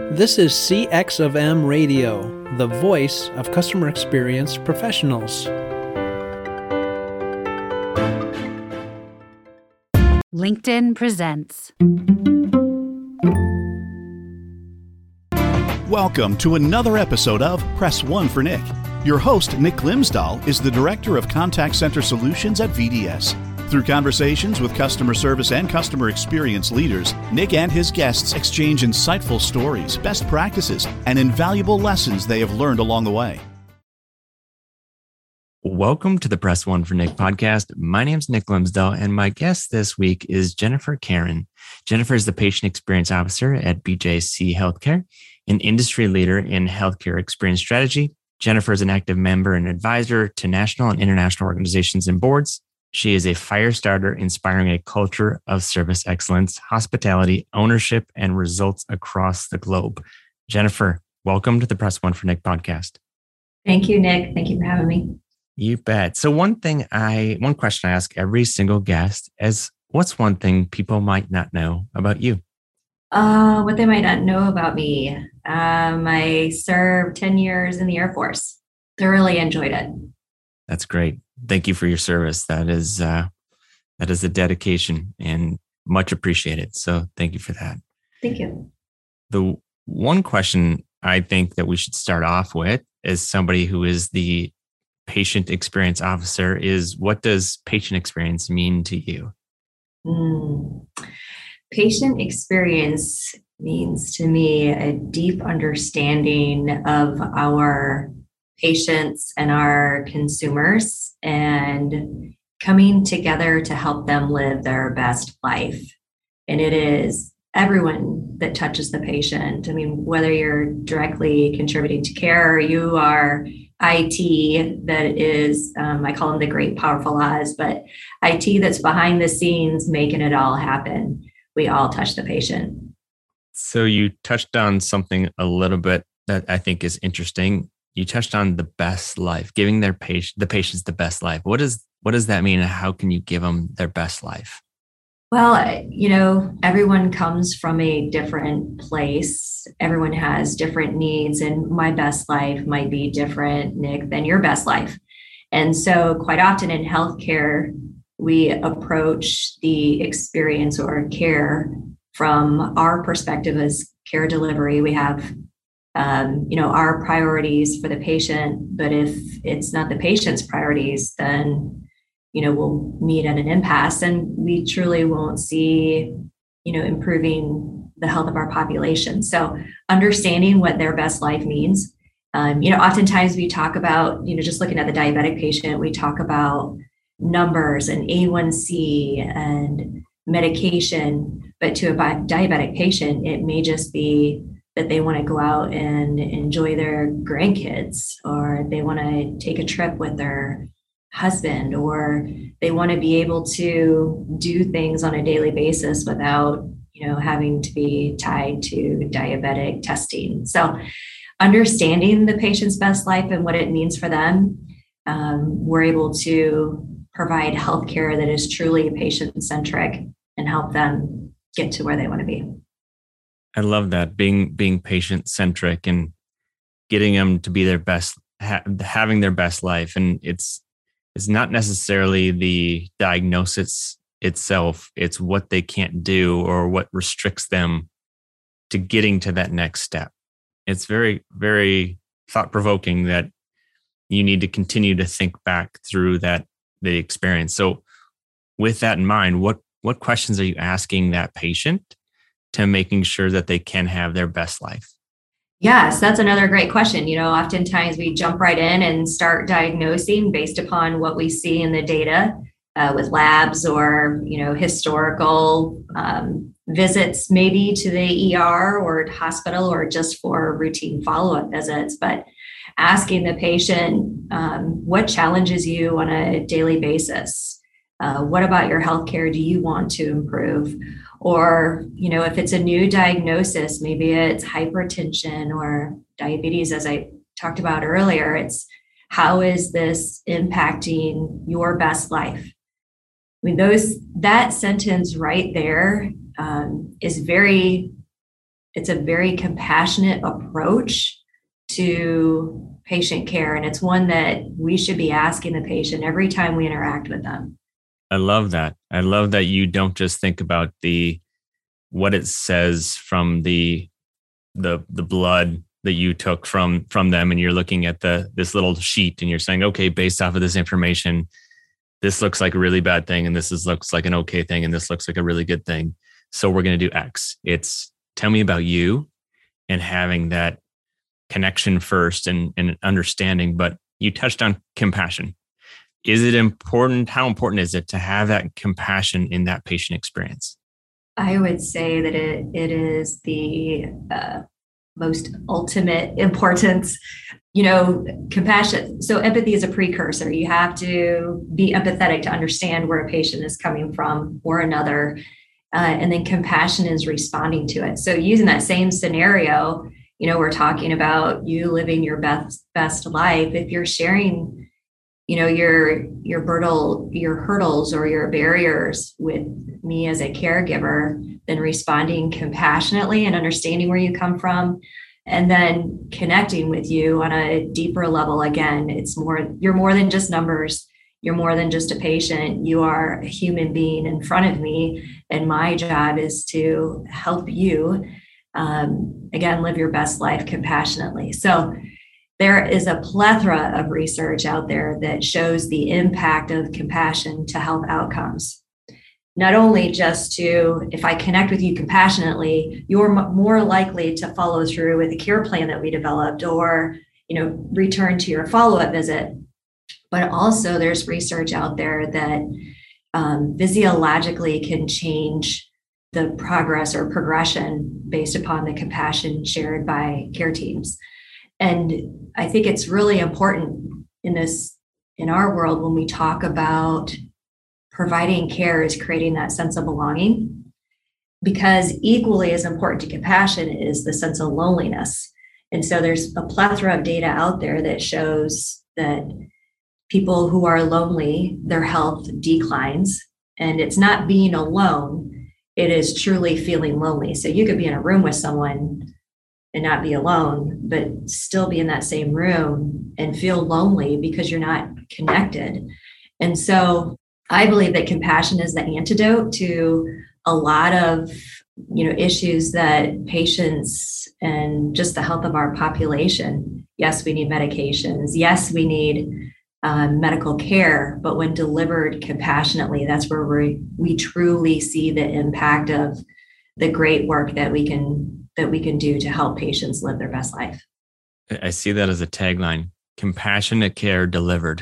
This is CX of M Radio, the voice of customer experience professionals. LinkedIn presents. Welcome to another episode of Press One for Nick. Your host, Nick Glimsdahl, is the Director of Contact Center Solutions at VDS. Through conversations with customer service and customer experience leaders, Nick and his guests exchange insightful stories, best practices, and invaluable lessons they have learned along the way. Welcome to the Press One for Nick podcast. My name is Nick Glimsdahl, and my guest this week is Jennifer Karen. Jennifer is the Patient Experience Officer at BJC Healthcare, an industry leader in healthcare experience strategy. Jennifer is an active member and advisor to national and international organizations and boards. She is a fire starter, inspiring a culture of service excellence, hospitality, ownership, and results across the globe. Jennifer, welcome to the Press One for Nick podcast. Thank you, Nick. Thank you for having me. You bet. So one question I ask every single guest is, what's one thing people might not know about you? What they might not know about me. I served 10 years in the Air Force. Thoroughly enjoyed it. That's great. Thank you for your service. That is a dedication and much appreciated. So thank you for that. Thank you. The one question I think that we should start off with as somebody who is the Patient Experience Officer is, what does patient experience mean to you? Patient experience means to me a deep understanding of our patients and our consumers and coming together to help them live their best life. And it is everyone that touches the patient. I mean, whether you're directly contributing to care or you are IT that is, I call them the great powerful Oz, but IT that's behind the scenes making it all happen. We all touch the patient. So you touched on something a little bit that I think is interesting. You touched on the best life, giving the patients the best life. What does that mean, and how can you give them their best life? Well, everyone comes from a different place. Everyone has different needs, and my best life might be different, Nick, than your best life. And so quite often in healthcare, we approach the experience or care from our perspective as care delivery. We have our priorities for the patient, but if it's not the patient's priorities, then, we'll meet at an impasse and we truly won't see, improving the health of our population. So understanding what their best life means, oftentimes we talk about, just looking at the diabetic patient, we talk about numbers and A1C and medication, but to a diabetic patient, it may just be that they want to go out and enjoy their grandkids, or they want to take a trip with their husband, or they want to be able to do things on a daily basis without, having to be tied to diabetic testing. So understanding the patient's best life and what it means for them, we're able to provide healthcare that is truly patient-centric and help them get to where they want to be. I love that, being patient-centric and getting them to be their best, having their best life. And it's not necessarily the diagnosis itself. It's what they can't do or what restricts them to getting to that next step. It's very, very thought-provoking that you need to continue to think back through the experience. So with that in mind, what questions are you asking that patient to making sure that they can have their best life? Yes, that's another great question. Oftentimes we jump right in and start diagnosing based upon what we see in the data with labs or, historical visits maybe to the ER or hospital or just for routine follow-up visits. But asking the patient, what challenges you on a daily basis? What about your healthcare do you want to improve? Or, if it's a new diagnosis, maybe it's hypertension or diabetes, as I talked about earlier, it's how is this impacting your best life? I mean, that sentence right there is very it's a very compassionate approach to patient care. And it's one that we should be asking the patient every time we interact with them. I love that. I love that you don't just think about what it says from the blood that you took from them, and you're looking at this little sheet and you're saying, okay, based off of this information, this looks like a really bad thing, and looks like an okay thing, and this looks like a really good thing. So we're going to do X. It's tell me about you, and having that connection first and understanding. But you touched on compassion. Is it important? How important is it to have that compassion in that patient experience? I would say that it is the most ultimate importance. Compassion. So empathy is a precursor. You have to be empathetic to understand where a patient is coming from or another. And then compassion is responding to it. So using that same scenario, we're talking about you living your best life. If you're sharing, your hurdles or your barriers with me as a caregiver, then responding compassionately and understanding where you come from, and then connecting with you on a deeper level. Again, you're more than just numbers. You're more than just a patient. You are a human being in front of me. And my job is to help you, again, live your best life compassionately. So there is a plethora of research out there that shows the impact of compassion to health outcomes. Not only just if I connect with you compassionately, you're more likely to follow through with the care plan that we developed, or, return to your follow-up visit. But also there's research out there that physiologically can change the progress or progression based upon the compassion shared by care teams. And I think it's really important in our world, when we talk about providing care, is creating that sense of belonging, because equally as important to compassion is the sense of loneliness. And so there's a plethora of data out there that shows that people who are lonely, their health declines, and it's not being alone, it is truly feeling lonely. So you could be in a room with someone and not be alone, but still be in that same room and feel lonely because you're not connected. And so I believe that compassion is the antidote to a lot of, issues that patients and just the health of our population. Yes, we need medications. Yes, we need medical care, but when delivered compassionately, that's where we truly see the impact of the great work that we can do to help patients live their best life. I see that as a tagline: compassionate care delivered.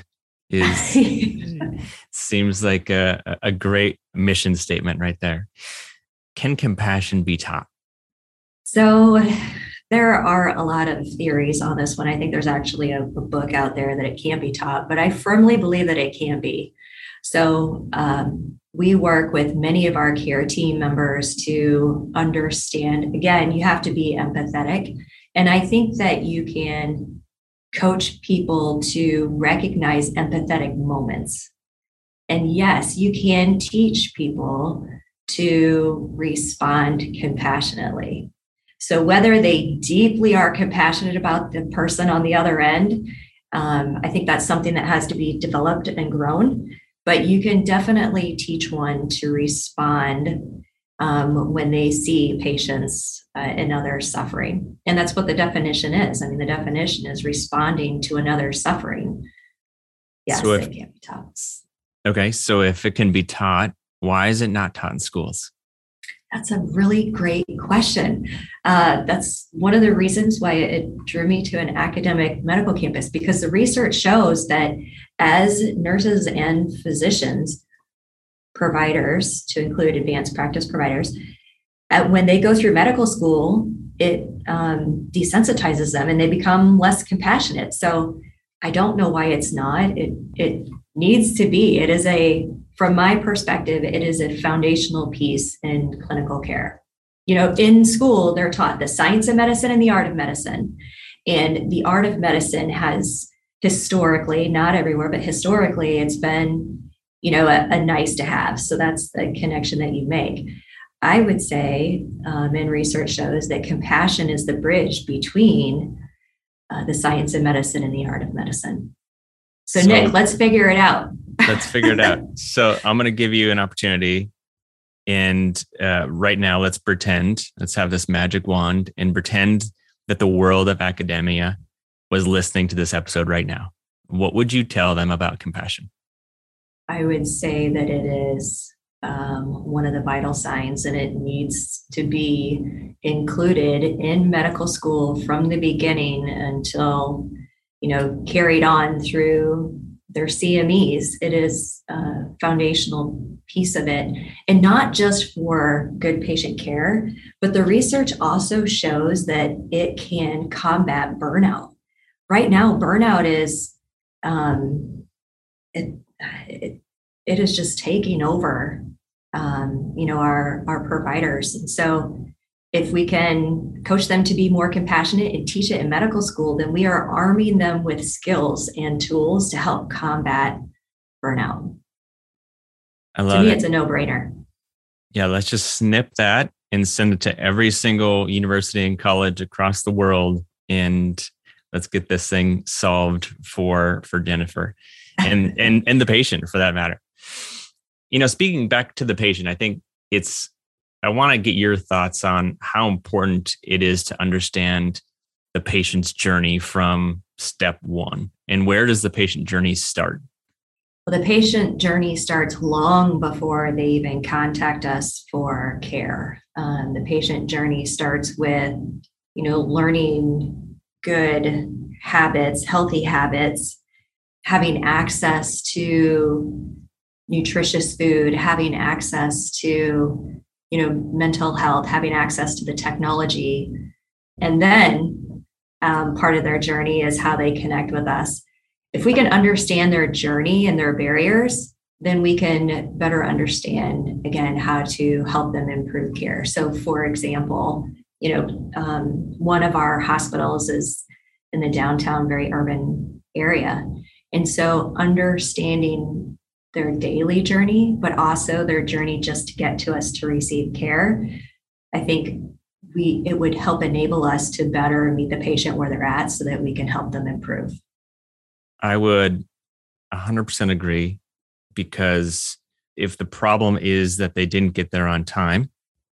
Seems like a great mission statement right there. Can compassion be taught? So there are a lot of theories on this one. I think there's actually a book out there that it can be taught, but I firmly believe that it can be. So we work with many of our care team members to understand. Again, you have to be empathetic. And I think that you can coach people to recognize empathetic moments. And yes, you can teach people to respond compassionately. So whether they deeply are compassionate about the person on the other end, I think that's something that has to be developed and grown. But you can definitely teach one to respond when they see patients and others suffering. And that's what the definition is. I mean, the definition is responding to another suffering. Yes, so it can be taught. Okay, so if it can be taught, why is it not taught in schools? That's a really great question. That's one of the reasons why it drew me to an academic medical campus, because the research shows that as nurses and physicians, providers, to include advanced practice providers, when they go through medical school, it desensitizes them and they become less compassionate. So I don't know why it's not. It needs to be. It is from my perspective, it is a foundational piece in clinical care. In school, they're taught the science of medicine and the art of medicine. And the art of medicine has historically, not everywhere, but historically, it's been, a nice to have. So that's the connection that you make. I would say, and research shows that compassion is the bridge between the science of medicine and the art of medicine. So Nick, let's figure it out. Let's figure it out. So I'm going to give you an opportunity. And right now, let's have this magic wand and pretend that the world of academia was listening to this episode right now. What would you tell them about compassion? I would say that it is one of the vital signs, and it needs to be included in medical school from the beginning until, carried on through their CMEs. It is a foundational piece of it, and not just for good patient care, but the research also shows that it can combat burnout. Right now, burnout is it is just taking over our providers. And so if we can coach them to be more compassionate and teach it in medical school, then we are arming them with skills and tools to help combat burnout. I love it. To me, it's a no-brainer. Yeah, let's just snip that and send it to every single university and college across the world. And let's get this thing solved for Jennifer and the patient, for that matter. Speaking back to the patient, I think I want to get your thoughts on how important it is to understand the patient's journey from step one. And where does the patient journey start? Well, the patient journey starts long before they even contact us for care. The patient journey starts with, learning good habits, healthy habits, having access to nutritious food, having access to, mental health, having access to the technology. And then part of their journey is how they connect with us. If we can understand their journey and their barriers, then we can better understand, again, how to help them improve care. So for example, one of our hospitals is in the downtown, very urban area. And so understanding their daily journey, but also their journey just to get to us to receive care, I think it would help enable us to better meet the patient where they're at so that we can help them improve. I would 100% agree, because if the problem is that they didn't get there on time,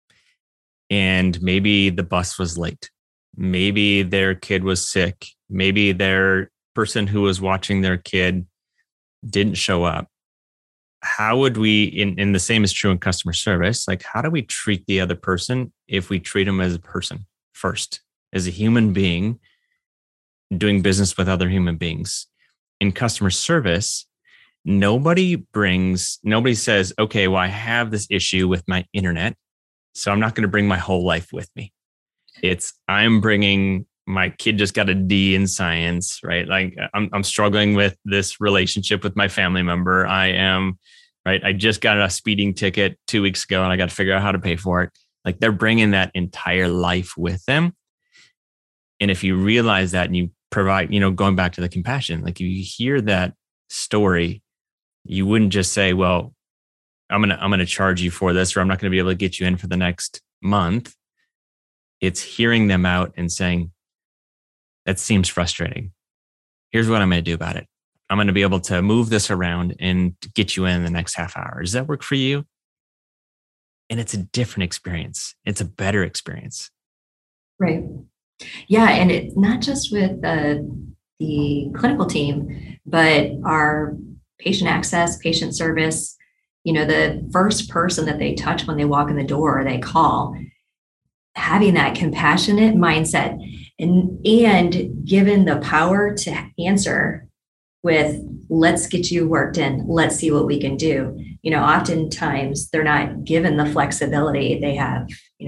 and maybe the bus was late, maybe their kid was sick, maybe their person who was watching their kid didn't show up, how would we, and the same is true in customer service, like how do we treat the other person if we treat them as a person first, as a human being doing business with other human beings? In customer service, nobody says, okay, well, I have this issue with my internet, so I'm not going to bring my whole life with me. I'm bringing, my kid just got a D in science, right? Like I'm struggling with this relationship with my family member. I just got a speeding ticket 2 weeks ago and I got to figure out how to pay for it. Like they're bringing that entire life with them. And if you realize that and you provide, going back to the compassion, like you hear that story, you wouldn't just say, well, I'm going to charge you for this, or I'm not going to be able to get you in for the next month. It's hearing them out and saying, that seems frustrating. Here's what I'm going to do about it. I'm going to be able to move this around and get you in the next half hour. Does that work for you? And it's a different experience. It's a better experience. Right. Yeah. And it's not just with the clinical team, but our patient access, patient service, the first person that they touch when they walk in the door or they call, having that compassionate mindset and given the power to answer with, let's get you worked in, let's see what we can do. Oftentimes they're not given the flexibility. They have,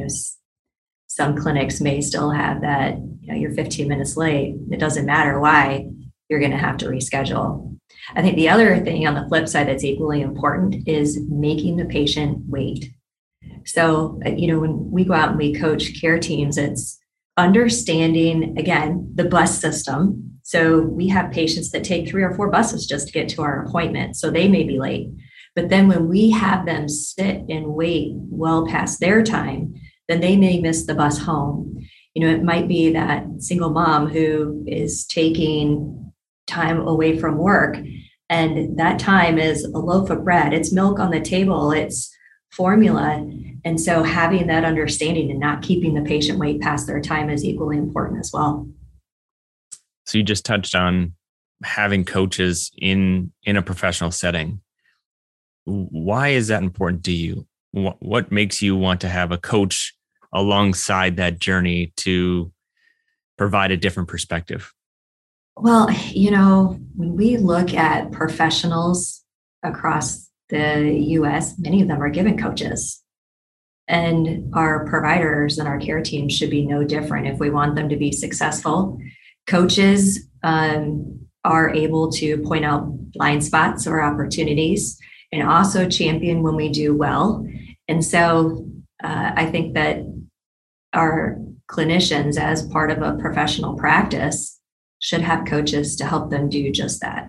some clinics may still have that, you're 15 minutes late. It doesn't matter why, you're going to have to reschedule. I think the other thing on the flip side that's equally important is making the patient wait. So, when we go out and we coach care teams, it's understanding, again, the bus system. So we have patients that take 3 or 4 buses just to get to our appointment. So they may be late. But then when we have them sit and wait well past their time, then they may miss the bus home. It might be that single mom who is taking time away from work, and that time is a loaf of bread, it's milk on the table, it's formula. And so having that understanding and not keeping the patient wait past their time is equally important as well. So you just touched on having coaches in a professional setting. Why is that important to you? What makes you want to have a coach alongside that journey to provide a different perspective? Well, when we look at professionals across the US, many of them are given coaches. And our providers and our care teams should be no different if we want them to be successful. Coaches are able to point out blind spots or opportunities and also champion when we do well. And so I think that our clinicians, as part of a professional practice, should have coaches to help them do just that.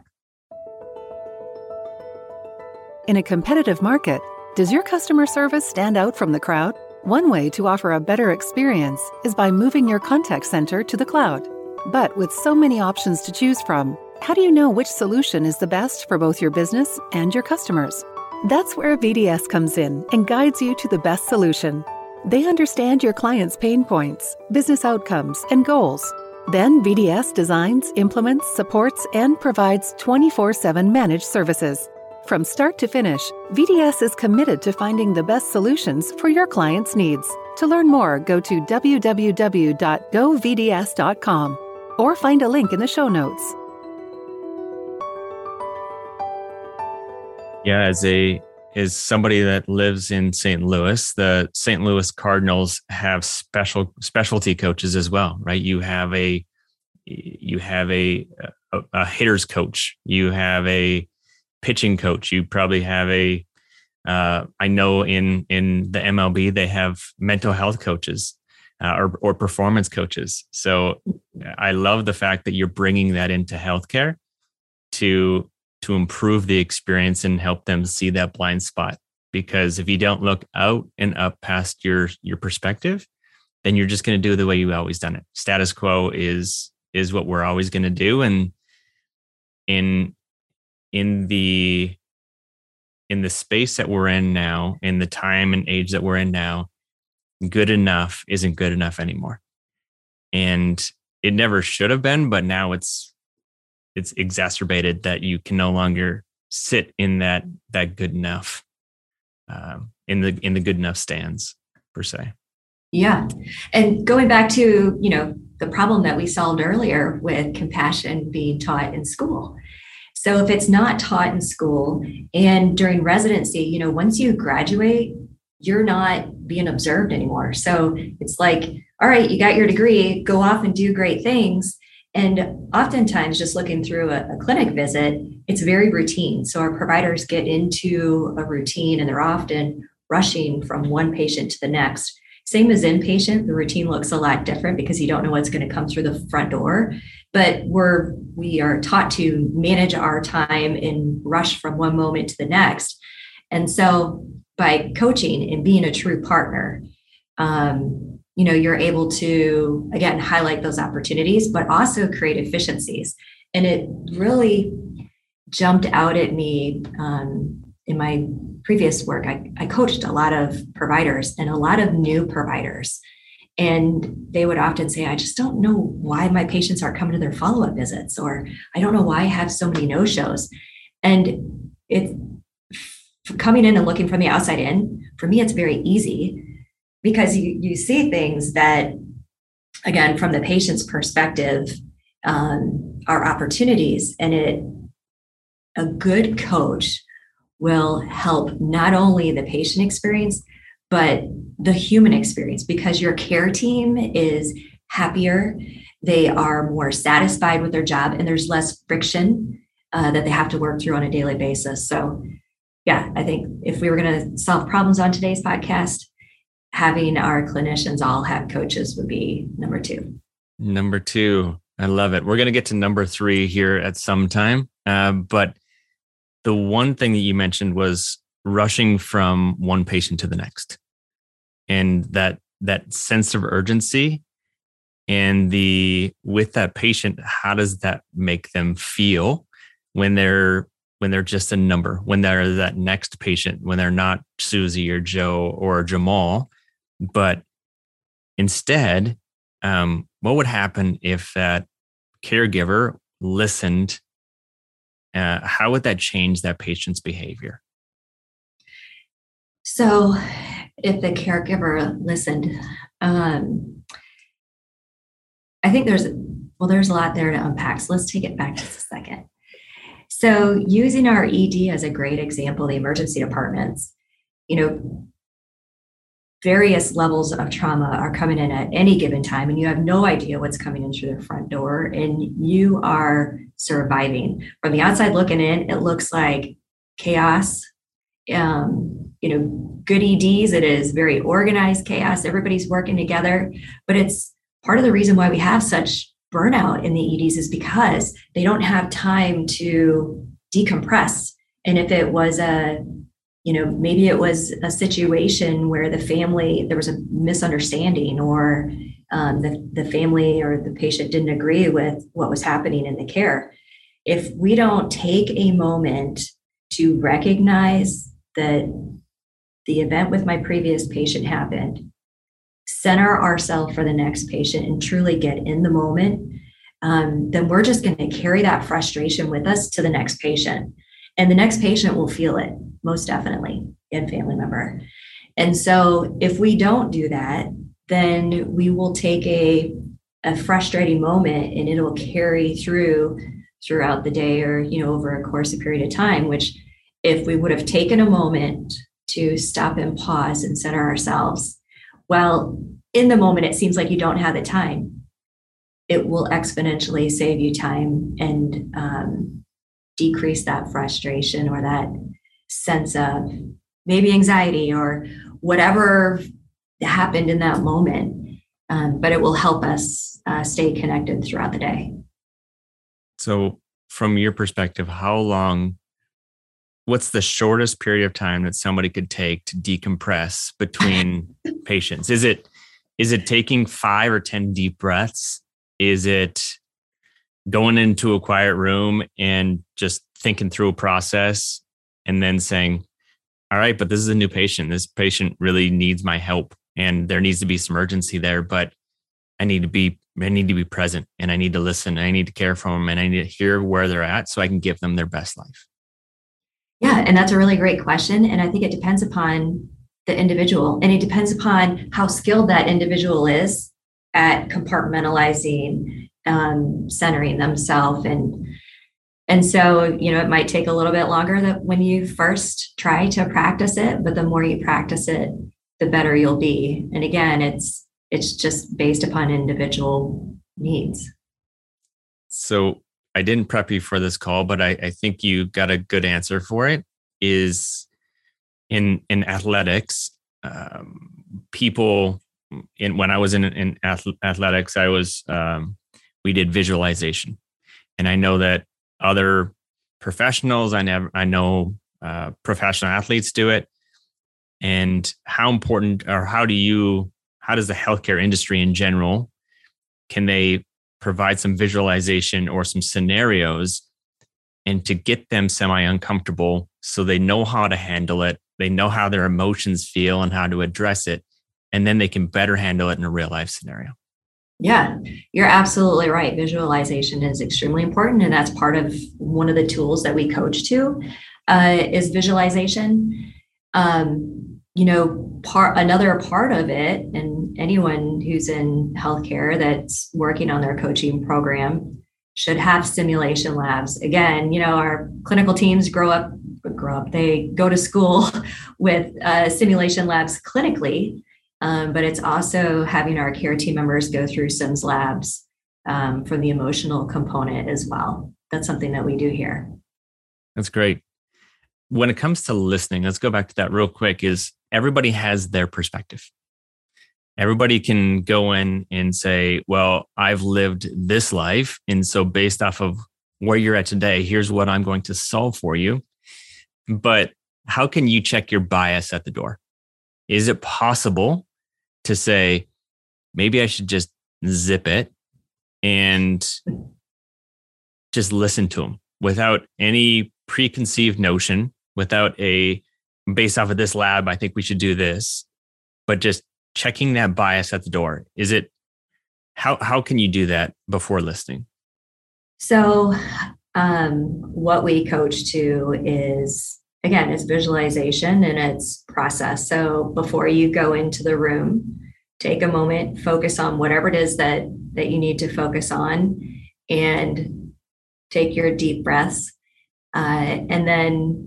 In a competitive market, does your customer service stand out from the crowd? One way to offer a better experience is by moving your contact center to the cloud. But with so many options to choose from, how do you know which solution is the best for both your business and your customers? That's where VDS comes in and guides you to the best solution. They understand your clients' pain points, business outcomes, and goals. Then VDS designs, implements, supports, and provides 24/7 managed services. From start to finish, VDS is committed to finding the best solutions for your clients' needs. To learn more, go to www.govds.com or find a link in the show notes. Yeah, as somebody that lives in St. Louis, the St. Louis Cardinals have specialty coaches as well, right? You have a hitter's coach, you have a pitching coach, you probably have I know in the MLB they have mental health coaches or performance coaches. So I love the fact that you're bringing that into healthcare to improve the experience and help them see that blind spot. Because if you don't look out and up past your perspective, then you're just going to do it the way you've always done it. Status quo is what we're always going to do. And in the space that we're in now, in the time and age that we're in now, good enough isn't good enough anymore. And it never should have been, but now it's exacerbated that you can no longer sit in that good enough, in the good enough stands per se. Yeah. And going back to, the problem that we solved earlier with compassion being taught in school. So if it's not taught in school and during residency, once you graduate, you're not being observed anymore. So it's like, all right, you got your degree, go off and do great things. And oftentimes just looking through a clinic visit, it's very routine. So our providers get into a routine and they're often rushing from one patient to the next. Same as inpatient, the routine looks a lot different because you don't know what's going to come through the front door. But we are taught to manage our time and rush from one moment to the next. And so by coaching and being a true partner, you're able to, again, highlight those opportunities, but also create efficiencies. And it really jumped out at me in my previous work. I coached a lot of providers and a lot of new providers. And they would often say, I just don't know why my patients aren't coming to their follow-up visits, or I don't know why I have so many no-shows. And it's coming in and looking from the outside in, for me, it's very easy because you see things that, again, from the patient's perspective, are opportunities. And a good coach will help not only the patient experience, but the human experience, because your care team is happier, they are more satisfied with their job, and there's less friction that they have to work through on a daily basis. So yeah, I think if we were going to solve problems on today's podcast, having our clinicians all have coaches would be number 2. Number 2. I love it. We're going to get to number 3 here at some time. But the one thing that you mentioned was rushing from one patient to the next. And that sense of urgency and with that patient, how does that make them feel when they're just a number, when they're that next patient, when they're not Susie or Joe or Jamal, but instead, what would happen if that caregiver listened? How would that change that patient's behavior? So if the caregiver listened, I think there's a lot there to unpack. So let's take it back just a second. So using our ED as a great example, the emergency departments, various levels of trauma are coming in at any given time, and you have no idea what's coming in through the front door, and you are surviving. From the outside looking in, it looks like chaos. Good EDs, it is very organized chaos. Everybody's working together, but it's part of the reason why we have such burnout in the EDs is because they don't have time to decompress. And if it was maybe it was a situation where there was a misunderstanding, or the family or the patient didn't agree with what was happening in the care. If we don't take a moment to recognize that the event with my previous patient happened, center ourselves for the next patient, and truly get in the moment, then we're just going to carry that frustration with us to the next patient. And the next patient will feel it, most definitely, and family member. And so if we don't do that, then we will take a frustrating moment, and it'll carry throughout the day, or over a course of period of time, which if we would have taken a moment to stop and pause and center ourselves, well, in the moment, it seems like you don't have the time. It will exponentially save you time and decrease that frustration or that sense of maybe anxiety or whatever happened in that moment. But it will help us stay connected throughout the day. So from your perspective, what's the shortest period of time that somebody could take to decompress between patients? Is it taking 5 or 10 deep breaths? Is it going into a quiet room and just thinking through a process and then saying, all right, but this is a new patient. This patient really needs my help, and there needs to be some urgency there, but I need to be present, and I need to listen, and I need to care for them, and I need to hear where they're at so I can give them their best life. Yeah, and that's a really great question. And I think it depends upon the individual, and it depends upon how skilled that individual is at compartmentalizing, centering themselves. And so, it might take a little bit longer that when you first try to practice it, but the more you practice it, the better you'll be. And again, it's just based upon individual needs. So I didn't prep you for this call, but I think you got a good answer for it. Is in athletics, when I was in athletics, we did visualization, and I know that other professionals, I know professional athletes do it. And how important, or how does the healthcare industry in general, can they provide some visualization or some scenarios, and to get them semi-uncomfortable so they know how to handle it, they know how their emotions feel and how to address it, and then they can better handle it in a real life scenario? Yeah, you're absolutely right. Visualization is extremely important, and that's part of one of the tools that we coach to is visualization. Another part of it, and anyone who's in healthcare that's working on their coaching program should have simulation labs. Again, our clinical teams they go to school with simulation labs clinically, but it's also having our care team members go through Sims labs for the emotional component as well. That's something that we do here. That's great. When it comes to listening, let's go back to that real quick, is everybody has their perspective. Everybody can go in and say, well, I've lived this life, and so based off of where you're at today, here's what I'm going to solve for you. But how can you check your bias at the door? Is it possible to say, maybe I should just zip it and just listen to them without any preconceived notion, without based off of this lab, I think we should do this, but just checking that bias at the door? Is it, how can you do that before listening? So what we coach to is, again, it's visualization and it's process. So before you go into the room, take a moment, focus on whatever it is that you need to focus on, and take your deep breaths. And then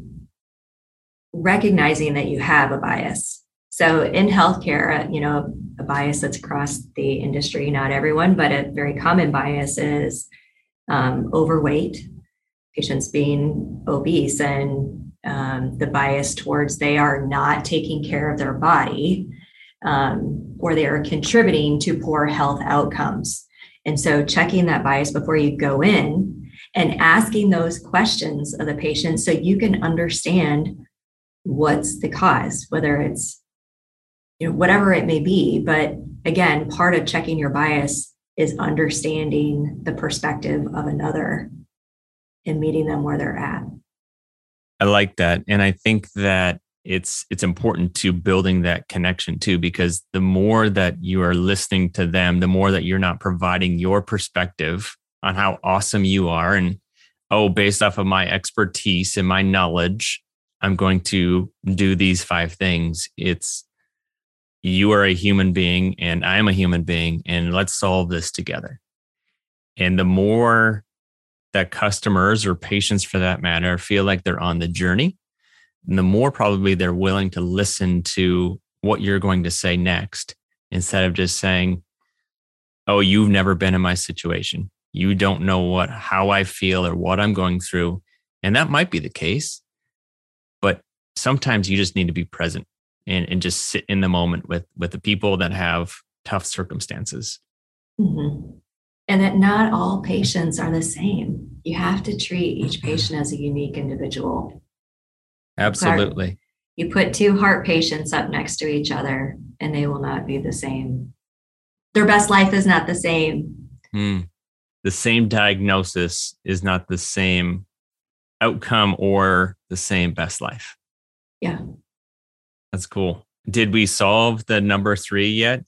recognizing that you have a bias. So in healthcare, a bias that's across the industry, not everyone, but a very common bias is overweight, patients being obese, and the bias towards they are not taking care of their body, or they are contributing to poor health outcomes. And so checking that bias before you go in and asking those questions of the patient so you can understand what's the cause, whether it's, whatever it may be. But again, part of checking your bias is understanding the perspective of another and meeting them where they're at. I like that. And I think that it's important to building that connection too, because the more that you are listening to them, the more that you're not providing your perspective on how awesome you are. And, based off of my expertise and my knowledge, I'm going to do these 5 things. It's, you are a human being and I am a human being, and let's solve this together. And the more that customers or patients for that matter feel like they're on the journey, and the more probably they're willing to listen to what you're going to say next, instead of just saying, oh, you've never been in my situation. You don't know how I feel or what I'm going through. And that might be the case, but sometimes you just need to be present and just sit in the moment with the people that have tough circumstances. Mm-hmm. And that not all patients are the same. You have to treat each patient as a unique individual. Absolutely. You put 2 heart patients up next to each other and they will not be the same. Their best life is not the same. The same diagnosis is not the same outcome or the same best life. Yeah. That's cool. Did we solve the number 3 yet?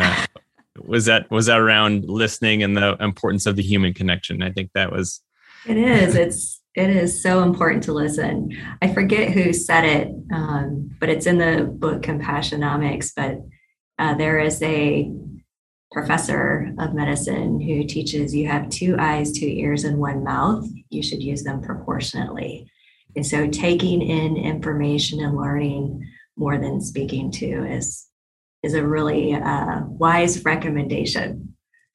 Was that around listening and the importance of the human connection? I think that was. It is. It is so important to listen. I forget who said it, but it's in the book Compassionomics. But there is a professor of medicine who teaches you have 2 eyes, 2 ears, and 1 mouth. You should use them proportionately. And so taking in information and learning more than speaking to is a really wise recommendation.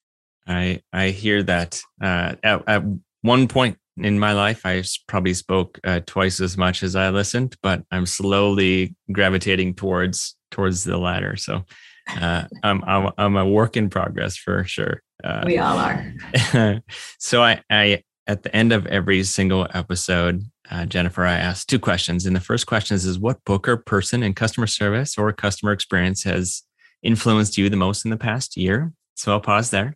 I hear that. At one point in my life, I probably spoke twice as much as I listened, but I'm slowly gravitating towards the latter. So I'm a work in progress for sure. We all are. So I at the end of every single episode, Jennifer, I ask 2 questions. And the first question is what book or person in customer service or customer experience has influenced you the most in the past year? So I'll pause there.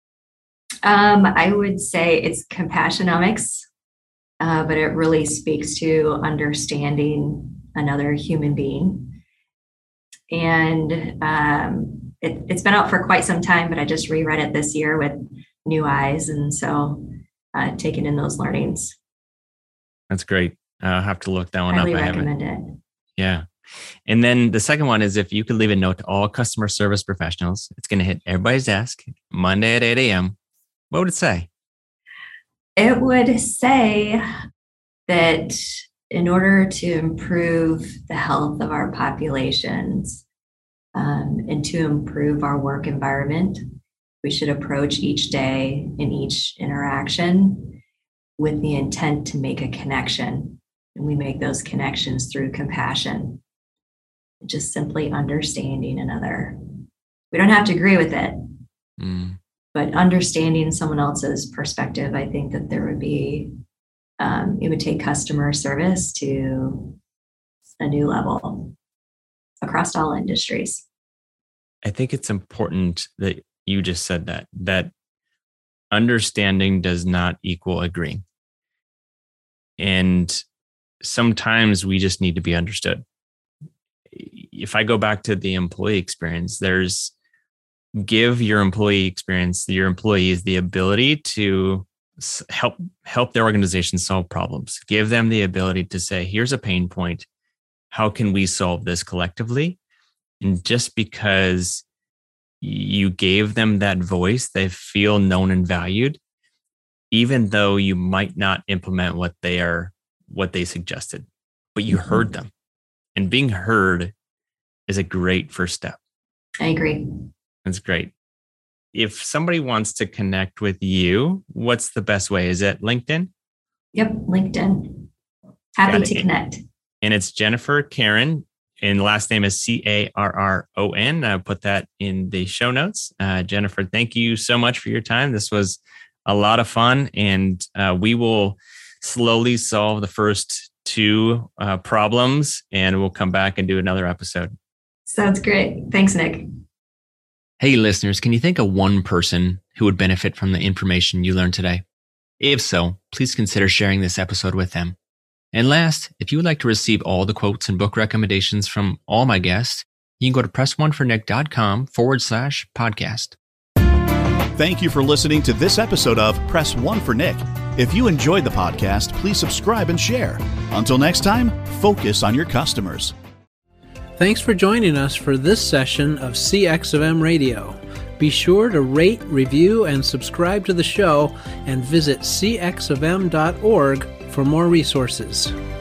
I would say it's Compassionomics, but it really speaks to understanding another human being. And it's been out for quite some time, but I just reread it this year with new eyes. And so taking in those learnings. That's great. I'll have to look that one up. I recommend it. Yeah. And then the second one is if you could leave a note to all customer service professionals, it's going to hit everybody's desk Monday at 8 a.m. What would it say? It would say that in order to improve the health of our populations and to improve our work environment, we should approach each day and each interaction with the intent to make a connection. And we make those connections through compassion, just simply understanding another. We don't have to agree with it, but understanding someone else's perspective, I think that there would be, it would take customer service to a new level across all industries. I think it's important that you just said that understanding does not equal agreeing. And sometimes we just need to be understood. If I go back to the employee experience, give your employees the ability to help their organization solve problems. Give them the ability to say, here's a pain point. How can we solve this collectively? And just because you gave them that voice, they feel known and valued, even though you might not implement what they suggested, but you heard them. And being heard is a great first step. I agree. That's great. If somebody wants to connect with you, what's the best way? Is it LinkedIn? Yep, LinkedIn. Happy to connect. And it's Jennifer Carron, and the last name is Carron. I'll put that in the show notes. Jennifer, thank you so much for your time. This was a lot of fun, and we will slowly solve the first two problems, and we'll come back and do another episode. Sounds great. Thanks, Nick. Hey, listeners, can you think of one person who would benefit from the information you learned today? If so, please consider sharing this episode with them. And last, if you would like to receive all the quotes and book recommendations from all my guests, you can go to pressonefornick.com/podcast. Thank you for listening to this episode of Press One for Nick. If you enjoyed the podcast, please subscribe and share. Until next time, focus on your customers. Thanks for joining us for this session of CX of M Radio. Be sure to rate, review, and subscribe to the show, and visit cxofm.org for more resources.